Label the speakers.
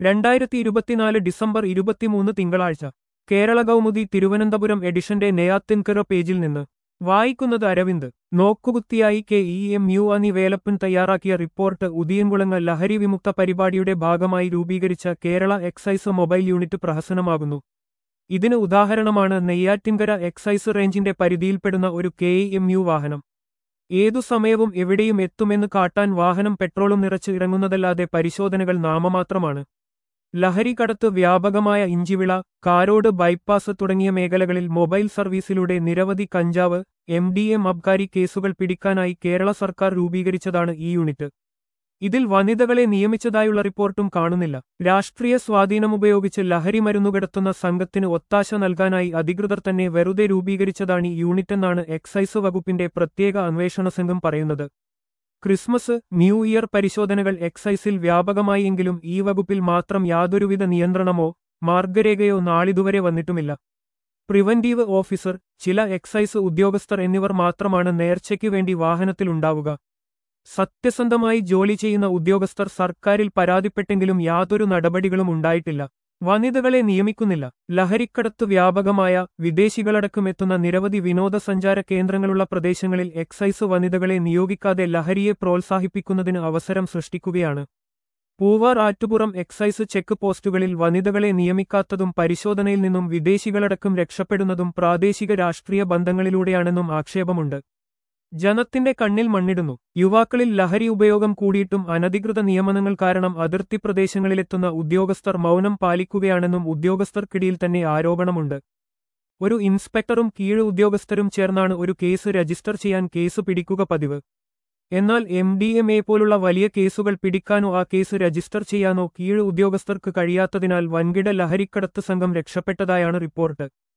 Speaker 1: 2024 December 23 തിങ്കളാഴ്ച കേരള കൗമുദി തിരുവനന്തപുരം എഡിഷന്റെ നെയ്യാത്തിൻകര പേജിൽ നിന്ന് വായിക്കുന്നത് അരവിന്ദ്. നോക്കുകുത്തിയായി KEMU അനി വേലപ്പൻ തയ്യാറാക്കിയ റിപ്പോർട്ട്. ഉദിയൻകുളങ്ങ ലഹരി വിമുക്ത പരിപാടിയുടെ ഭാഗമായി രൂപീകരിച്ച കേരള എക്സൈസ് മൊബൈൽ യൂണിറ്റ് പ്രഹസനമാകുന്നു. ഇതിന് ഉദാഹരണമാണ് നെയ്യാറ്റിൻകര എക്സൈസ് റേഞ്ചിന്റെ പരിധിയിൽപ്പെടുന്ന ഒരു KEMU വാഹനം. ഏതു സമയവും എവിടെയും എത്തുമെന്ന് കാട്ടാൻ വാഹനം പെട്രോളും നിറച്ച് ഇറങ്ങുന്നതല്ലാതെ പരിശോധനകൾ നാമമാത്രമാണ്. ലഹരി കടത്ത് വ്യാപകമായ ഇഞ്ചിവിള, കാരോട് ബൈപ്പാസ് തുടങ്ങിയ മേഖലകളിൽ മൊബൈൽ സർവീസിലൂടെ നിരവധി കഞ്ചാവ്, MDMA അബ്കാരി കേസുകൾ പിടിക്കാനായി കേരള സർക്കാർ രൂപീകരിച്ചതാണ് ഈ യൂണിറ്റ്. ഇതിൽ വനിതകളെ നിയമിച്ചതായുള്ള റിപ്പോർട്ടും കാണുന്നില്ല. രാഷ്ട്രീയ സ്വാധീനമുപയോഗിച്ച് ലഹരി മരുന്നുകടത്തുന്ന സംഘത്തിന് ഒത്താശ നൽകാനായി അധികൃതർ തന്നെ വെറുതെ രൂപീകരിച്ചതാണ് ഈ യൂണിറ്റെന്നാണ് എക്സൈസ് വകുപ്പിന്റെ പ്രത്യേക അന്വേഷണ സംഘം പറയുന്നത്. ക്രിസ്മസ്, ന്യൂ ഇയർ പരിശോധനകൾ എക്സൈസിൽ വ്യാപകമായി എങ്കിലും ഈ വകുപ്പിൽ മാത്രം യാതൊരുവിധ നിയന്ത്രണമോ മാർഗരേഖയോ നാളിതുവരെ വന്നിട്ടുമില്ല. പ്രിവന്റീവ് ഓഫീസർ, ചില എക്സൈസ് ഉദ്യോഗസ്ഥർ എന്നിവർ മാത്രമാണ് നേർച്ചയ്ക്കു വേണ്ടി വാഹനത്തിലുണ്ടാവുക. സത്യസന്ധമായി ജോലി ചെയ്യുന്ന ഉദ്യോഗസ്ഥർ സർക്കാരിൽ പരാതിപ്പെട്ടെങ്കിലും യാതൊരു നടപടികളും ഉണ്ടായിട്ടില്ല. വനിതകളെ നിയമിക്കുന്നില്ല. ലഹരിക്കടത്ത് വ്യാപകമായ വിദേശികളടക്കമെത്തുന്ന നിരവധി വിനോദസഞ്ചാര കേന്ദ്രങ്ങളുള്ള പ്രദേശങ്ങളിൽ എക്സൈസ് വനിതകളെ നിയോഗിക്കാതെ ലഹരിയെ പ്രോത്സാഹിപ്പിക്കുന്നതിന് അവസരം സൃഷ്ടിക്കുകയാണ്. പൂവാർ ആറ്റുപുറം എക്സൈസ് ചെക്ക് പോസ്റ്റുകളിൽ വനിതകളെ നിയമിക്കാത്തതും പരിശോധനയിൽ നിന്നും വിദേശികളടക്കം രക്ഷപ്പെടുന്നതും പ്രാദേശിക രാഷ്ട്രീയ ബന്ധങ്ങളിലൂടെയാണെന്നും ആക്ഷേപമുണ്ട്. ജനത്തിന്റെ കണ്ണിൽ മണ്ണിടുന്നു. യുവാക്കളിൽ ലഹരി ഉപയോഗം കൂടിയിട്ടും അനധികൃത നിയമനങ്ങൾ കാരണം അതിർത്തി പ്രദേശങ്ങളിലെത്തുന്ന ഉദ്യോഗസ്ഥർ മൗനം പാലിക്കുകയാണെന്നും ഉദ്യോഗസ്ഥർക്കിടയിൽ തന്നെ ആരോപണമുണ്ട്. ഒരു ഇൻസ്പെക്ടറും കീഴ് ഉദ്യോഗസ്ഥരും ചേർന്നാണ് ഒരു കേസ് രജിസ്റ്റർ ചെയ്യാൻ കേസ് പിടിക്കുക പതിവ്. എന്നാൽ MDMA പോലുള്ള വലിയ കേസുകൾ പിടിക്കാനോ ആ കേസ് രജിസ്റ്റർ ചെയ്യാനോ കീഴ് ഉദ്യോഗസ്ഥർക്ക് കഴിയാത്തതിനാൽ വൻകിട ലഹരിക്കടത്ത് സംഘം രക്ഷപ്പെട്ടതായാണ് റിപ്പോർട്ട്.